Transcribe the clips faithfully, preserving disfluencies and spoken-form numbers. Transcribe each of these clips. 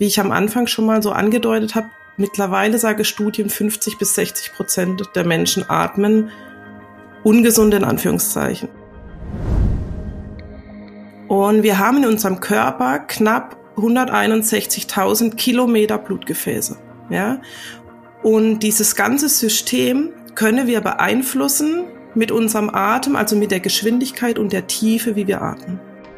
wie ich am Anfang schon mal so angedeutet habe, mittlerweile sage Studien, fünfzig bis sechzig Prozent der Menschen atmen ungesund in Anführungszeichen. Und wir haben in unserem Körper knapp hunderteinundsechzigtausend Kilometer Blutgefäße. Ja? Und dieses ganze System können wir beeinflussen mit unserem Atem, also mit der Geschwindigkeit und der Tiefe, wie wir atmen.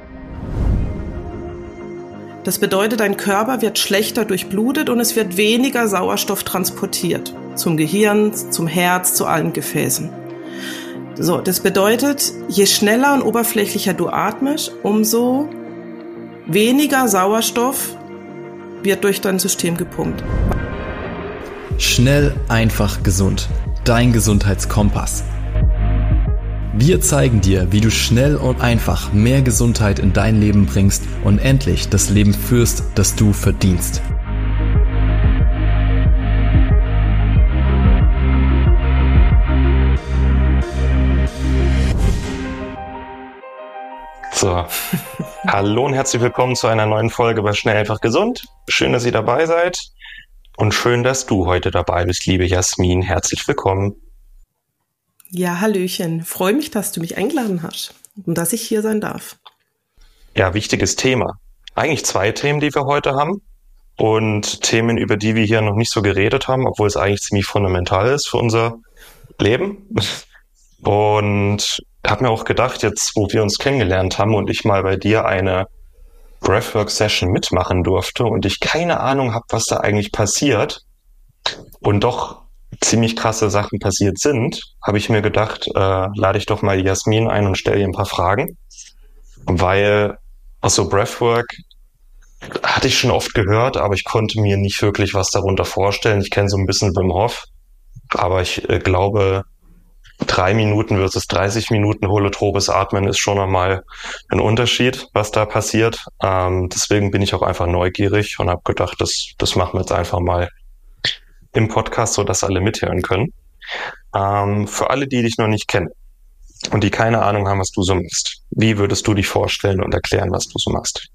Das bedeutet, dein Körper wird schlechter durchblutet und es wird weniger Sauerstoff transportiert zum Gehirn, zum Herz, zu allen Gefäßen. So, das bedeutet, je schneller und oberflächlicher du atmest, umso weniger Sauerstoff wird durch dein System gepumpt. Schnell, einfach, gesund. Dein Gesundheitskompass. Wir zeigen dir, wie du schnell und einfach mehr Gesundheit in dein Leben bringst und endlich das Leben führst, das du verdienst. So, hallo und herzlich willkommen zu einer neuen Folge bei Schnell, einfach, gesund. Schön, dass ihr dabei seid und schön, dass du heute dabei bist, liebe Jasmin. Herzlich willkommen. Ja, hallöchen. Freue mich, dass du mich eingeladen hast und dass ich hier sein darf. Ja, wichtiges Thema. Eigentlich zwei Themen, die wir heute haben und Themen, über die wir hier noch nicht so geredet haben, obwohl es eigentlich ziemlich fundamental ist für unser Leben. Und habe mir auch gedacht, jetzt, wo wir uns kennengelernt haben und ich mal bei dir eine Breathwork-Session mitmachen durfte und ich keine Ahnung habe, was da eigentlich passiert und doch ziemlich krasse Sachen passiert sind, habe ich mir gedacht, äh, lade ich doch mal die Jasmin ein und stelle ihr ein paar Fragen, weil also Breathwork hatte ich schon oft gehört, aber ich konnte mir nicht wirklich was darunter vorstellen. Ich kenne so ein bisschen Wim Hof, aber ich äh, glaube, drei Minuten versus dreißig Minuten holotropes Atmen ist schon nochmal ein Unterschied, was da passiert. Ähm, deswegen bin ich auch einfach neugierig und habe gedacht, das, das machen wir jetzt einfach mal im Podcast, so dass alle mithören können. Ähm, für alle, die dich noch nicht kennen und die keine Ahnung haben, was du so machst, wie würdest du dich vorstellen und erklären, was du so machst?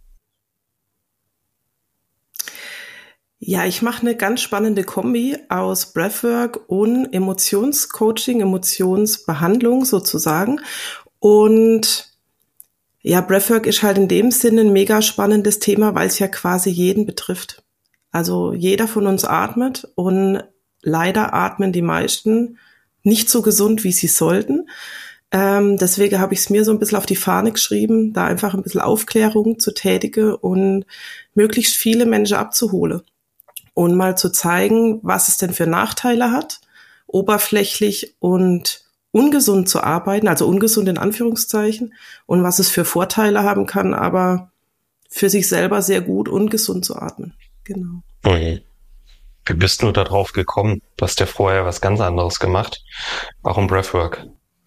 Ja, ich mache eine ganz spannende Kombi aus Breathwork und Emotionscoaching, Emotionsbehandlung sozusagen. Und ja, Breathwork ist halt in dem Sinne ein mega spannendes Thema, weil es ja quasi jeden betrifft. Also jeder von uns atmet und leider atmen die meisten nicht so gesund, wie sie sollten. Ähm, deswegen habe ich es mir so ein bisschen auf die Fahne geschrieben, da einfach ein bisschen Aufklärung zu tätigen und möglichst viele Menschen abzuholen. Und mal zu zeigen, was es denn für Nachteile hat, oberflächlich und ungesund zu arbeiten, also ungesund in Anführungszeichen, und was es für Vorteile haben kann, aber für sich selber sehr gut und gesund zu atmen. Genau. Okay. Wie bist du da drauf gekommen? Du hast ja vorher was ganz anderes gemacht. Warum Breathwork?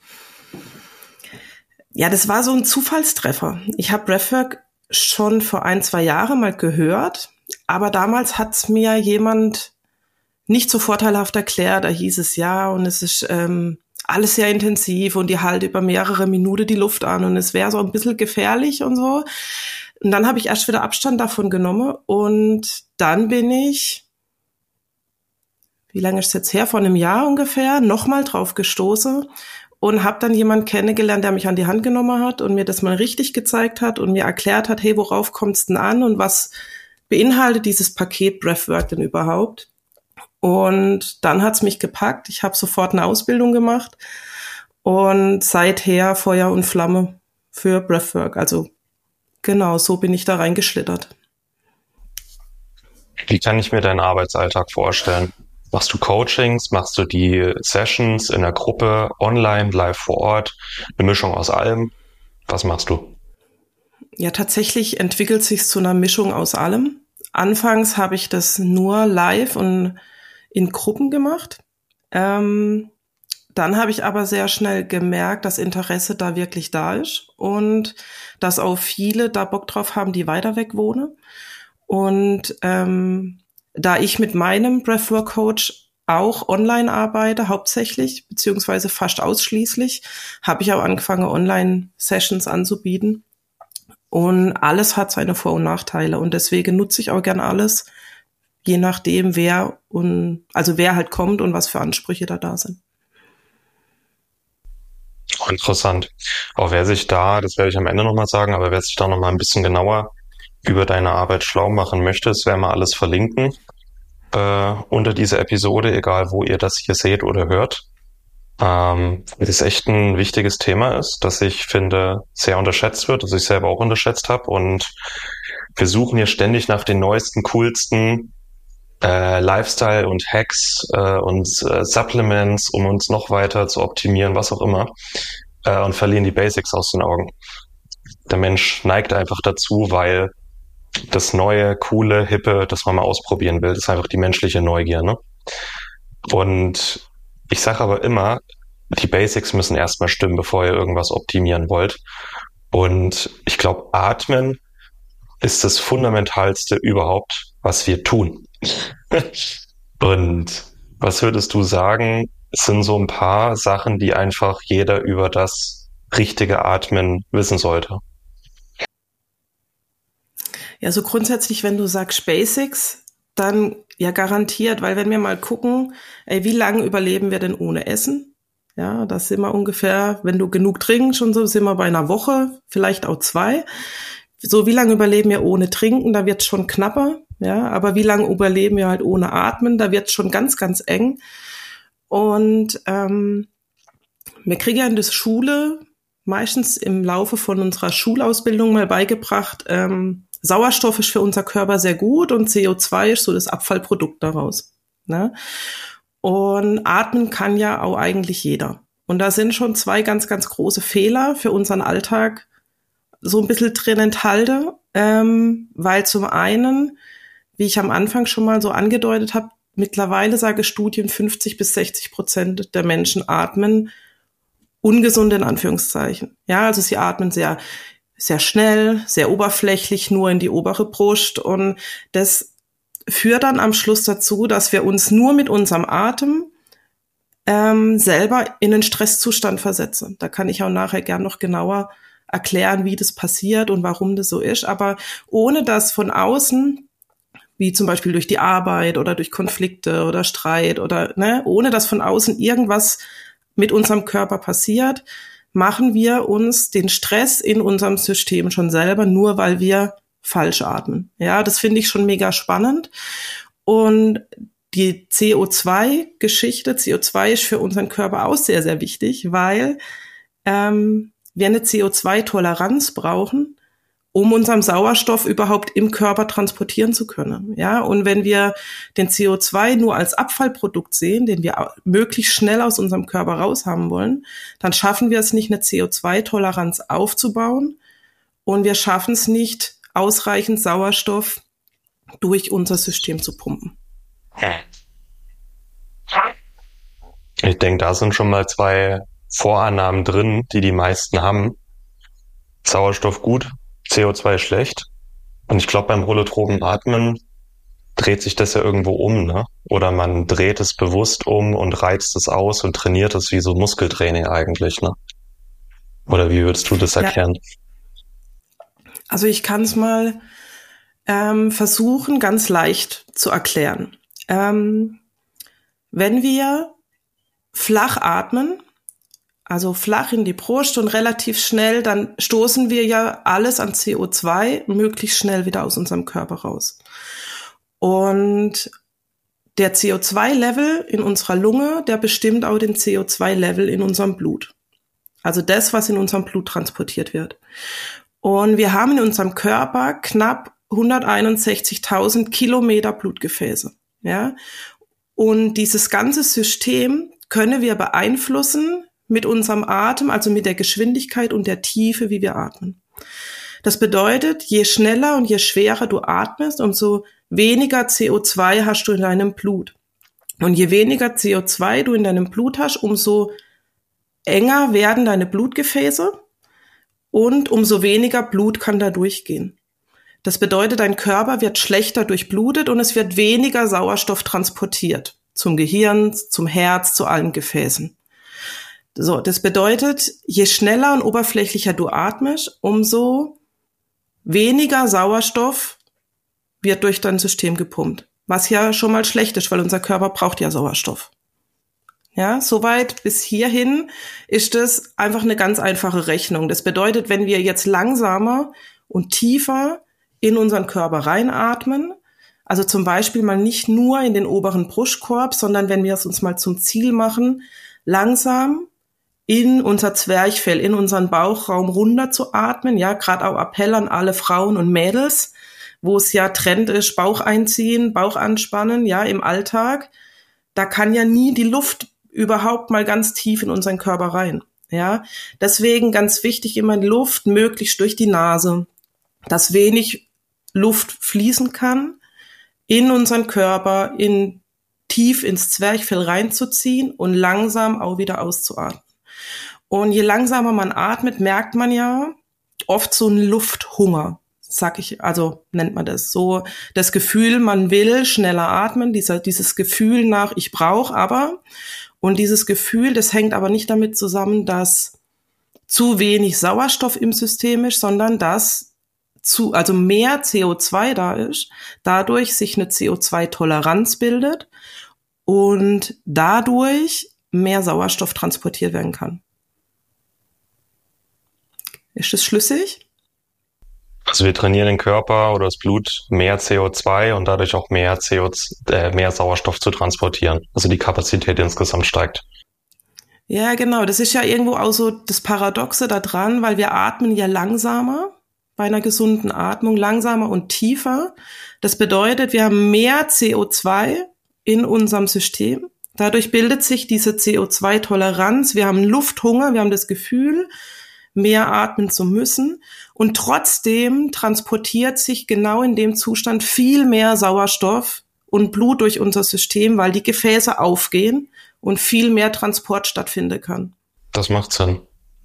Ja, das war so ein Zufallstreffer. Ich habe Breathwork schon vor ein, zwei Jahren mal gehört, aber damals hat's mir jemand nicht so vorteilhaft erklärt. Da hieß es ja, und es ist ähm, alles sehr intensiv und die halt über mehrere Minuten die Luft an und es wäre so ein bisschen gefährlich und so. Und dann habe ich erst wieder Abstand davon genommen und dann bin ich, wie lange ist es jetzt her, vor einem Jahr ungefähr, nochmal drauf gestoßen und habe dann jemanden kennengelernt, der mich an die Hand genommen hat und mir das mal richtig gezeigt hat und mir erklärt hat, hey, worauf kommt's denn an und was beinhaltet dieses Paket Breathwork denn überhaupt? Und dann hat's mich gepackt. Ich habe sofort eine Ausbildung gemacht und seither Feuer und Flamme für Breathwork. Also genau, so bin ich da reingeschlittert. Wie kann ich mir deinen Arbeitsalltag vorstellen? Machst du Coachings? Machst du die Sessions in der Gruppe, online, live vor Ort? Eine Mischung aus allem? Was machst du? Ja, tatsächlich entwickelt sich zu einer Mischung aus allem. Anfangs habe ich das nur live und in Gruppen gemacht. Ähm, dann habe ich aber sehr schnell gemerkt, dass Interesse da wirklich da ist und dass auch viele da Bock drauf haben, die weiter weg wohnen. Und ähm, da ich mit meinem Breathwork-Coach auch online arbeite, hauptsächlich, beziehungsweise fast ausschließlich, habe ich auch angefangen, Online-Sessions anzubieten. Und alles hat seine Vor- und Nachteile. Und deswegen nutze ich auch gern alles, je nachdem, wer und also wer halt kommt und was für Ansprüche da da sind. Interessant. Auch wer sich da, das werde ich am Ende nochmal sagen, aber wer sich da nochmal ein bisschen genauer über deine Arbeit schlau machen möchte, das werden wir alles verlinken äh, unter dieser Episode, egal wo ihr das hier seht oder hört. Ähm, weil es echt ein wichtiges Thema ist, das ich finde sehr unterschätzt wird, das ich selber auch unterschätzt habe. Und wir suchen hier ständig nach den neuesten, coolsten äh, Lifestyle und Hacks äh, und äh, Supplements, um uns noch weiter zu optimieren, was auch immer, äh, und verlieren die Basics aus den Augen. Der Mensch neigt einfach dazu, weil das neue, coole, hippe, das man mal ausprobieren will, das ist einfach die menschliche Neugier, ne? Und ich sage aber immer, die Basics müssen erstmal stimmen, bevor ihr irgendwas optimieren wollt. Und ich glaube, Atmen ist das Fundamentalste überhaupt, was wir tun. Und was würdest du sagen, sind so ein paar Sachen, die einfach jeder über das richtige Atmen wissen sollte? Ja, so grundsätzlich, wenn du sagst Basics, dann ja garantiert, weil wenn wir mal gucken, ey, wie lange überleben wir denn ohne Essen? Ja, das sind wir ungefähr, wenn du genug trinkst und so, sind wir bei einer Woche, vielleicht auch zwei. So, wie lange überleben wir ohne Trinken? Da wird's schon knapper, ja, aber wie lange überleben wir halt ohne Atmen? Da wird's schon ganz, ganz eng. Und ähm, wir kriegen ja in der Schule meistens im Laufe von unserer Schulausbildung mal beigebracht, ähm, Sauerstoff ist für unser Körper sehr gut und C O zwei ist so das Abfallprodukt daraus. Ne? Und atmen kann ja auch eigentlich jeder. Und da sind schon zwei ganz, ganz große Fehler für unseren Alltag so ein bisschen drin enthalten, ähm, weil zum einen, wie ich am Anfang schon mal so angedeutet habe, mittlerweile sage Studien, fünfzig bis sechzig Prozent der Menschen atmen ungesund in Anführungszeichen. Ja, also sie atmen sehr sehr schnell, sehr oberflächlich, nur in die obere Brust. Und das führt dann am Schluss dazu, dass wir uns nur mit unserem Atem ähm, selber in einen Stresszustand versetzen. Da kann ich auch nachher gern noch genauer erklären, wie das passiert und warum das so ist. Aber ohne dass von außen, wie zum Beispiel durch die Arbeit oder durch Konflikte oder Streit oder ne, ohne dass von außen irgendwas mit unserem Körper passiert, machen wir uns den Stress in unserem System schon selber, nur weil wir falsch atmen. Ja, das finde ich schon mega spannend. Und die C O zwei Geschichte, C O zwei ist für unseren Körper auch sehr, sehr wichtig, weil ähm, wir eine C O zwei Toleranz brauchen, um unseren Sauerstoff überhaupt im Körper transportieren zu können. Ja, und wenn wir den C O zwei nur als Abfallprodukt sehen, den wir möglichst schnell aus unserem Körper raushaben wollen, dann schaffen wir es nicht, eine C O zwei Toleranz aufzubauen und wir schaffen es nicht, ausreichend Sauerstoff durch unser System zu pumpen. Ich denke, da sind schon mal zwei Vorannahmen drin, die die meisten haben. Sauerstoff gut, C O zwei schlecht. Und ich glaube, beim holotropen Atmen dreht sich das ja irgendwo um, ne? Oder man dreht es bewusst um und reizt es aus und trainiert es wie so Muskeltraining eigentlich, ne? Oder wie würdest du das erklären? Ja. Also ich kann es mal ähm, versuchen, ganz leicht zu erklären. Ähm, wenn wir flach atmen, also flach in die Brust und relativ schnell, dann stoßen wir ja alles an C O zwei möglichst schnell wieder aus unserem Körper raus. Und der C O zwei Level in unserer Lunge, der bestimmt auch den C O zwei Level in unserem Blut. Also das, was in unserem Blut transportiert wird. Und wir haben in unserem Körper knapp hunderteinundsechzigtausend Kilometer Blutgefäße. Ja? Und dieses ganze System können wir beeinflussen mit unserem Atem, also mit der Geschwindigkeit und der Tiefe, wie wir atmen. Das bedeutet, je schneller und je schwerer du atmest, umso weniger C O zwei hast du in deinem Blut. Und je weniger C O zwei du in deinem Blut hast, umso enger werden deine Blutgefäße und umso weniger Blut kann da durchgehen. Das bedeutet, dein Körper wird schlechter durchblutet und es wird weniger Sauerstoff transportiert zum Gehirn, zum Herz, zu allen Gefäßen. So, das bedeutet, je schneller und oberflächlicher du atmest, umso weniger Sauerstoff wird durch dein System gepumpt. Was ja schon mal schlecht ist, weil unser Körper braucht ja Sauerstoff. Ja, soweit bis hierhin ist es einfach eine ganz einfache Rechnung. Das bedeutet, wenn wir jetzt langsamer und tiefer in unseren Körper reinatmen, also zum Beispiel mal nicht nur in den oberen Brustkorb, sondern wenn wir es uns mal zum Ziel machen, langsam in unser Zwerchfell, in unseren Bauchraum runter zu atmen. Ja, gerade auch Appell an alle Frauen und Mädels, wo es ja Trend ist, Bauch einziehen, Bauch anspannen, ja, im Alltag. Da kann ja nie die Luft überhaupt mal ganz tief in unseren Körper rein. Ja, deswegen ganz wichtig immer die Luft möglichst durch die Nase, dass wenig Luft fließen kann, in unseren Körper, in tief ins Zwerchfell reinzuziehen und langsam auch wieder auszuatmen. Und je langsamer man atmet, merkt man ja oft so einen Lufthunger, sag ich, also nennt man das so, das Gefühl, man will schneller atmen, dieser, dieses Gefühl nach, ich brauche aber, und dieses Gefühl, das hängt aber nicht damit zusammen, dass zu wenig Sauerstoff im System ist, sondern dass zu, also mehr C O zwei da ist, dadurch sich eine C O zwei Toleranz bildet und dadurch mehr Sauerstoff transportiert werden kann. Ist das schlüssig? Also wir trainieren den Körper oder das Blut, mehr C O zwei und dadurch auch mehr C O zwei, äh, mehr Sauerstoff zu transportieren. Also die Kapazität insgesamt steigt. Ja, genau. Das ist ja irgendwo auch so das Paradoxe da dran, weil wir atmen ja langsamer, bei einer gesunden Atmung, langsamer und tiefer. Das bedeutet, wir haben mehr C O zwei in unserem System. Dadurch bildet sich diese C O zwei Toleranz. Wir haben Lufthunger, wir haben das Gefühl, mehr atmen zu müssen. Und trotzdem transportiert sich genau in dem Zustand viel mehr Sauerstoff und Blut durch unser System, weil die Gefäße aufgehen und viel mehr Transport stattfinden kann. Das macht Sinn.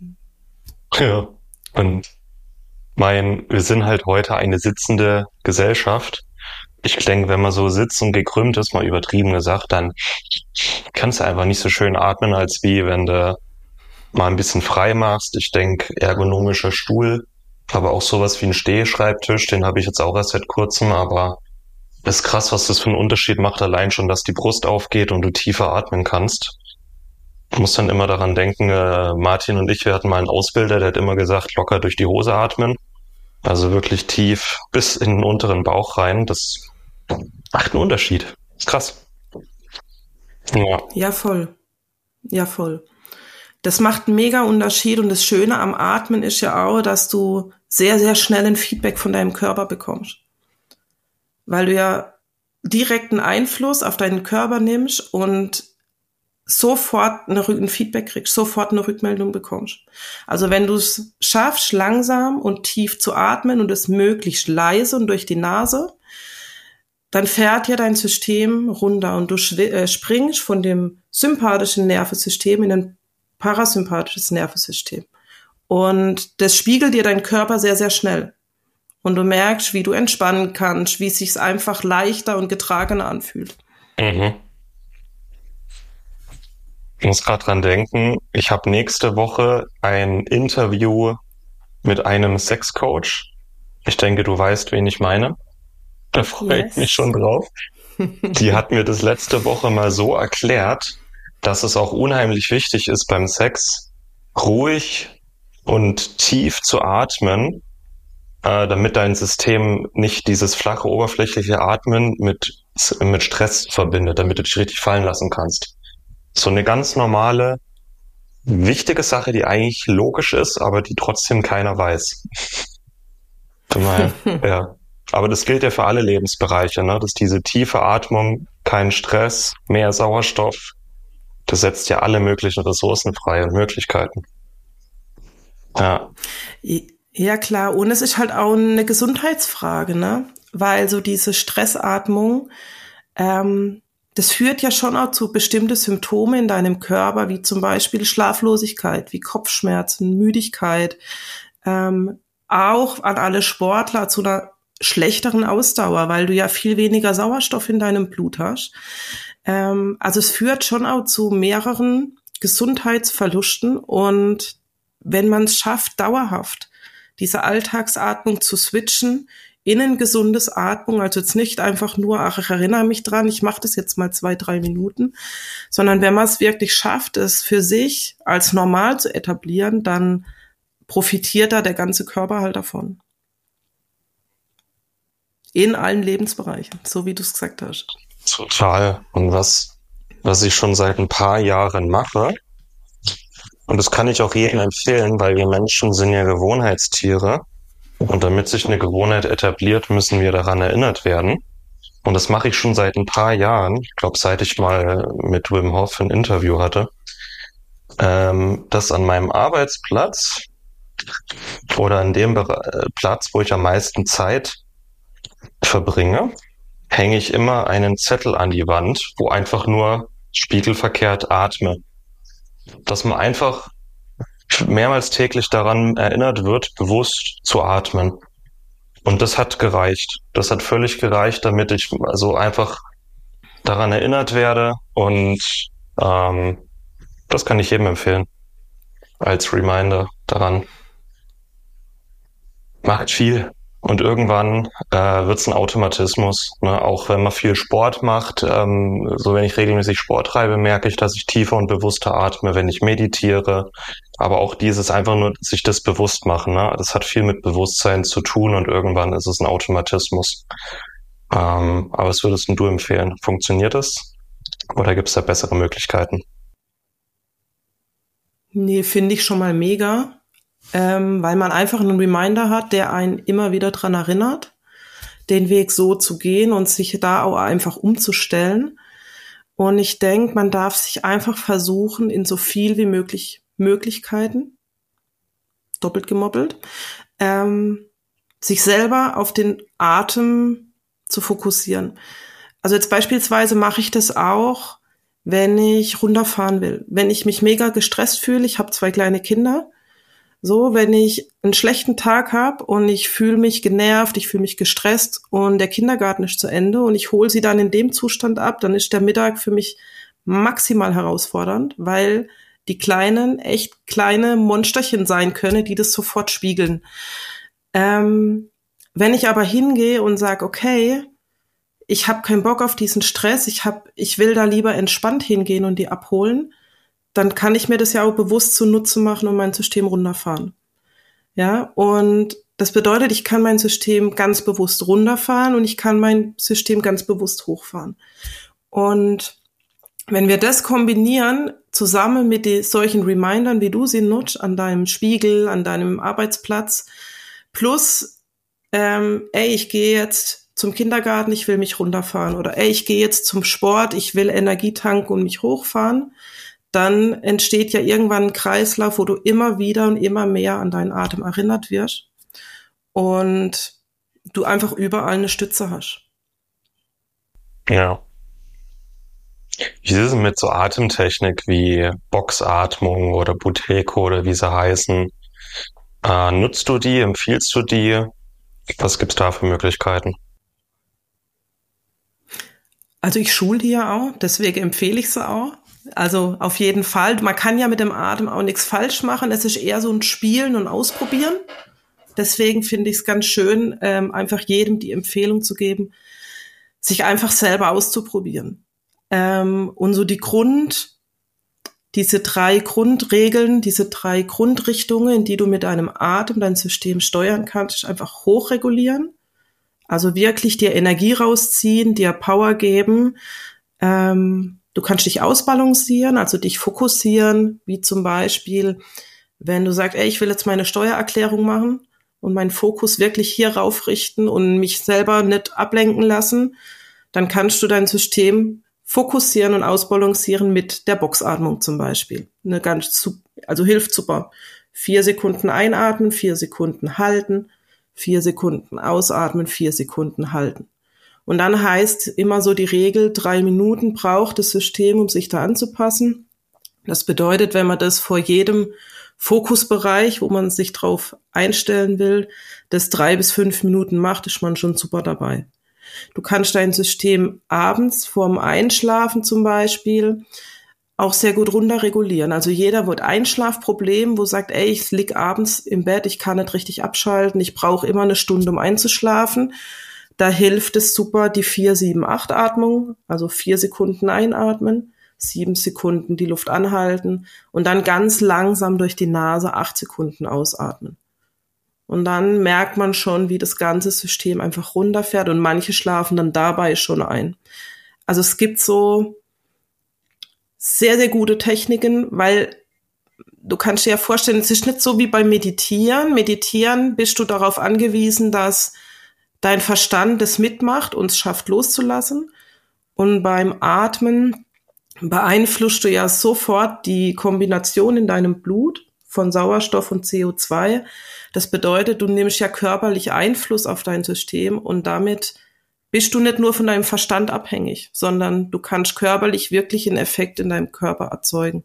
Ja. Und mein, wir sind halt heute eine sitzende Gesellschaft. Ich denke, wenn man so sitzt und gekrümmt ist, mal übertrieben gesagt, dann kannst du einfach nicht so schön atmen, als wie wenn du mal ein bisschen frei machst. Ich denke, ergonomischer Stuhl, aber auch sowas wie ein Stehschreibtisch, den habe ich jetzt auch erst seit kurzem, aber ist krass, was das für einen Unterschied macht, allein schon, dass die Brust aufgeht und du tiefer atmen kannst. Ich muss dann immer daran denken, äh, Martin und ich, wir hatten mal einen Ausbilder, der hat immer gesagt, locker durch die Hose atmen, also wirklich tief bis in den unteren Bauch rein. Das macht einen Unterschied. Ist krass. Ja, ja voll. Ja, voll. Das macht einen mega Unterschied und das Schöne am Atmen ist ja auch, dass du sehr, sehr schnell ein Feedback von deinem Körper bekommst. Weil du ja direkten Einfluss auf deinen Körper nimmst und sofort eine, ein Feedback kriegst, sofort eine Rückmeldung bekommst. Also wenn du es schaffst, langsam und tief zu atmen und es möglichst leise und durch die Nase, dann fährt ja dein System runter und du schw- äh, springst von dem sympathischen Nervensystem in ein parasympathisches Nervensystem. Und das spiegelt dir dein Körper sehr, sehr schnell. Und du merkst, wie du entspannen kannst, wie es sich einfach leichter und getragener anfühlt. Mhm. Ich muss gerade dran denken, ich habe nächste Woche ein Interview mit einem Sexcoach. Ich denke, du weißt, wen ich meine. Da freue yes. ich mich schon drauf. Die hat mir das letzte Woche mal so erklärt, dass es auch unheimlich wichtig ist, beim Sex ruhig und tief zu atmen, äh, damit dein System nicht dieses flache, oberflächliche Atmen mit, mit Stress verbindet, damit du dich richtig fallen lassen kannst. So eine ganz normale, wichtige Sache, die eigentlich logisch ist, aber die trotzdem keiner weiß. Ja. Aber das gilt ja für alle Lebensbereiche, ne? Dass diese tiefe Atmung, kein Stress, mehr Sauerstoff, das setzt ja alle möglichen Ressourcen frei und Möglichkeiten. Ja. Ja, klar. Und es ist halt auch eine Gesundheitsfrage, ne? Weil so diese Stressatmung, ähm, das führt ja schon auch zu bestimmten Symptomen in deinem Körper, wie zum Beispiel Schlaflosigkeit, wie Kopfschmerzen, Müdigkeit, ähm, auch an alle Sportler zu einer schlechteren Ausdauer, weil du ja viel weniger Sauerstoff in deinem Blut hast. Ähm, also es führt schon auch zu mehreren Gesundheitsverlusten und wenn man es schafft, dauerhaft diese Alltagsatmung zu switchen in ein gesundes Atmung, also jetzt nicht einfach nur, ach, ich erinnere mich dran, ich mache das jetzt mal zwei, drei Minuten, sondern wenn man es wirklich schafft, es für sich als normal zu etablieren, dann profitiert da der ganze Körper halt davon. In allen Lebensbereichen, so wie du es gesagt hast. Total. Und was, was ich schon seit ein paar Jahren mache, und das kann ich auch jedem empfehlen, weil wir Menschen sind ja Gewohnheitstiere. Und damit sich eine Gewohnheit etabliert, müssen wir daran erinnert werden. Und das mache ich schon seit ein paar Jahren. Ich glaube, seit ich mal mit Wim Hof ein Interview hatte, ähm, dass an meinem Arbeitsplatz oder an dem Be- Platz, wo ich am meisten Zeit verbringe, hänge ich immer einen Zettel an die Wand, wo einfach nur spiegelverkehrt atme. Dass man einfach mehrmals täglich daran erinnert wird, bewusst zu atmen. Und das hat gereicht. Das hat völlig gereicht, damit ich also einfach daran erinnert werde. Und ähm, das kann ich jedem empfehlen. Als Reminder daran. Macht viel. Und irgendwann äh, wird es ein Automatismus. Ne? Auch wenn man viel Sport macht, ähm, so wenn ich regelmäßig Sport treibe, merke ich, dass ich tiefer und bewusster atme, wenn ich meditiere. Aber auch dieses einfach nur sich das bewusst machen. Ne? Das hat viel mit Bewusstsein zu tun und irgendwann ist es ein Automatismus. Ähm, aber was würdest du empfehlen? Funktioniert das? Oder gibt es da bessere Möglichkeiten? Nee, finde ich schon mal mega. Ähm, weil man einfach einen Reminder hat, der einen immer wieder dran erinnert, den Weg so zu gehen und sich da auch einfach umzustellen. Und ich denke, man darf sich einfach versuchen, in so viel wie möglich Möglichkeiten, doppelt gemoppelt, ähm, sich selber auf den Atem zu fokussieren. Also jetzt beispielsweise mache ich das auch, wenn ich runterfahren will. Wenn ich mich mega gestresst fühle, ich habe zwei kleine Kinder, so, wenn ich einen schlechten Tag habe und ich fühle mich genervt, ich fühle mich gestresst und der Kindergarten ist zu Ende und ich hole sie dann in dem Zustand ab, dann ist der Mittag für mich maximal herausfordernd, weil die Kleinen echt kleine Monsterchen sein können, die das sofort spiegeln. Ähm, wenn ich aber hingehe und sage, okay, ich habe keinen Bock auf diesen Stress, ich hab, ich will da lieber entspannt hingehen und die abholen, dann kann ich mir das ja auch bewusst zunutze machen und mein System runterfahren. Ja, und das bedeutet, ich kann mein System ganz bewusst runterfahren und ich kann mein System ganz bewusst hochfahren. Und wenn wir das kombinieren, zusammen mit die, solchen Remindern, wie du sie nutzt, an deinem Spiegel, an deinem Arbeitsplatz, plus, ähm, ey, ich gehe jetzt zum Kindergarten, ich will mich runterfahren, oder ey, ich gehe jetzt zum Sport, ich will Energie tanken und mich hochfahren, dann entsteht ja irgendwann ein Kreislauf, wo du immer wieder und immer mehr an deinen Atem erinnert wirst und du einfach überall eine Stütze hast. Ja. Wie ist es mit so Atemtechnik wie Boxatmung oder Buteyko oder wie sie heißen? Äh, nutzt du die? Empfiehlst du die? Was gibt's da für Möglichkeiten? Also ich schule die ja auch, deswegen empfehle ich sie auch. Also auf jeden Fall. Man kann ja mit dem Atem auch nichts falsch machen. Es ist eher so ein Spielen und Ausprobieren. Deswegen finde ich es ganz schön, ähm, einfach jedem die Empfehlung zu geben, sich einfach selber auszuprobieren. Ähm, und so die Grund, diese drei Grundregeln, diese drei Grundrichtungen, in die du mit deinem Atem dein System steuern kannst, einfach hochregulieren. Also wirklich dir Energie rausziehen, dir Power geben. Ähm, du kannst dich ausbalancieren, also dich fokussieren, wie zum Beispiel, wenn du sagst, ey, ich will jetzt meine Steuererklärung machen und meinen Fokus wirklich hier raufrichten und mich selber nicht ablenken lassen, dann kannst du dein System fokussieren und ausbalancieren mit der Boxatmung zum Beispiel. Eine ganz, also hilft super. Vier Sekunden einatmen, vier Sekunden halten, vier Sekunden ausatmen, vier Sekunden halten. Und dann heißt immer so die Regel, drei Minuten braucht das System, um sich da anzupassen. Das bedeutet, wenn man das vor jedem Fokusbereich, wo man sich drauf einstellen will, das drei bis fünf Minuten macht, ist man schon super dabei. Du kannst dein System abends vorm Einschlafen zum Beispiel auch sehr gut runterregulieren. Also jeder wird Einschlafproblem, wo sagt, ey, ich lieg abends im Bett, ich kann nicht richtig abschalten, ich brauche immer eine Stunde, um einzuschlafen. Da hilft es super, die vier sieben acht Atmung, also vier Sekunden einatmen, sieben Sekunden die Luft anhalten und dann ganz langsam durch die Nase acht Sekunden ausatmen. Und dann merkt man schon, wie das ganze System einfach runterfährt und manche schlafen dann dabei schon ein. Also es gibt so sehr, sehr gute Techniken, weil du kannst dir ja vorstellen, es ist nicht so wie beim Meditieren. Meditieren bist du darauf angewiesen, dass dein Verstand das mitmacht und es schafft loszulassen. Und beim Atmen beeinflusst du ja sofort die Kombination in deinem Blut von Sauerstoff und C O zwei. Das bedeutet, du nimmst ja körperlich Einfluss auf dein System und damit bist du nicht nur von deinem Verstand abhängig, sondern du kannst körperlich wirklich einen Effekt in deinem Körper erzeugen.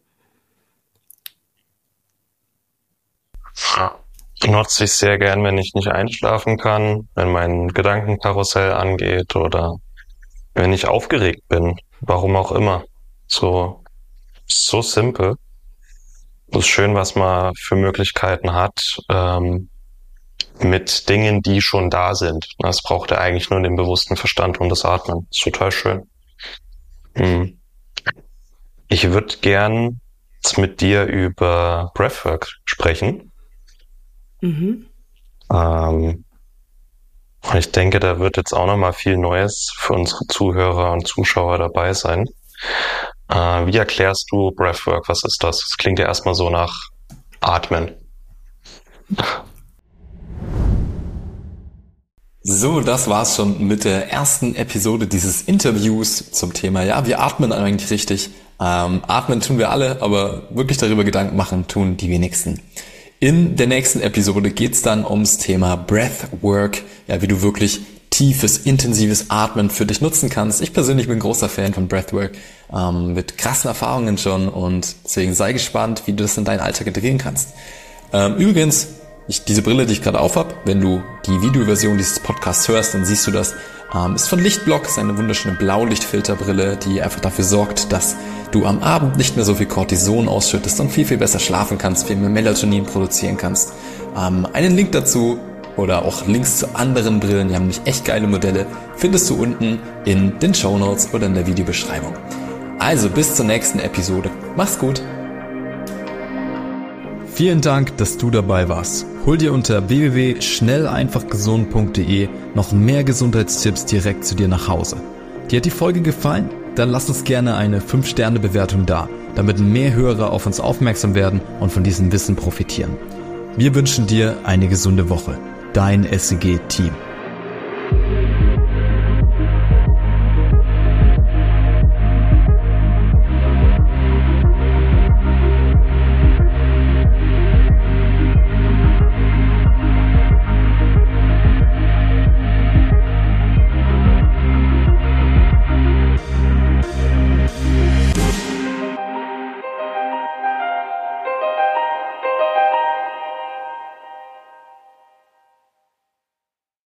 Nutze ich sehr gern, wenn ich nicht einschlafen kann, wenn mein Gedankenkarussell angeht oder wenn ich aufgeregt bin, warum auch immer. So, so simpel. Es ist schön, was man für Möglichkeiten hat, ähm, mit Dingen, die schon da sind. Es braucht ja eigentlich nur den bewussten Verstand und das Atmen. Das ist total schön. Hm. Ich würde gern mit dir über Breathwork sprechen. Mhm. Ähm, ich denke, da wird jetzt auch nochmal viel Neues für unsere Zuhörer und Zuschauer dabei sein. Äh, wie erklärst du Breathwork? Was ist das? Das klingt ja erstmal so nach Atmen. So, das war's schon mit der ersten Episode dieses Interviews zum Thema, ja, wir atmen eigentlich richtig. Ähm, atmen tun wir alle, aber wirklich darüber Gedanken machen tun die wenigsten. In der nächsten Episode geht's dann ums Thema Breathwork, ja, wie du wirklich tiefes, intensives Atmen für dich nutzen kannst. Ich persönlich bin großer Fan von Breathwork, ähm, mit krassen Erfahrungen schon und deswegen sei gespannt, wie du das in deinen Alltag integrieren kannst. Ähm, übrigens, Ich, diese Brille, die ich gerade aufhab, wenn du die Videoversion dieses Podcasts hörst, dann siehst du das, ähm, ist von Lichtblock, ist eine wunderschöne Blaulichtfilterbrille, die einfach dafür sorgt, dass du am Abend nicht mehr so viel Cortison ausschüttest und viel, viel besser schlafen kannst, viel mehr Melatonin produzieren kannst. Ähm, einen Link dazu oder auch Links zu anderen Brillen, die haben nämlich echt geile Modelle, findest du unten in den Shownotes oder in der Videobeschreibung. Also bis zur nächsten Episode. Mach's gut! Vielen Dank, dass du dabei warst. Hol dir unter w w w punkt schnell einfach gesund punkt d e noch mehr Gesundheitstipps direkt zu dir nach Hause. Dir hat die Folge gefallen? Dann lass uns gerne eine fünf Sterne Bewertung da, damit mehr Hörer auf uns aufmerksam werden und von diesem Wissen profitieren. Wir wünschen dir eine gesunde Woche. Dein S E G-Team.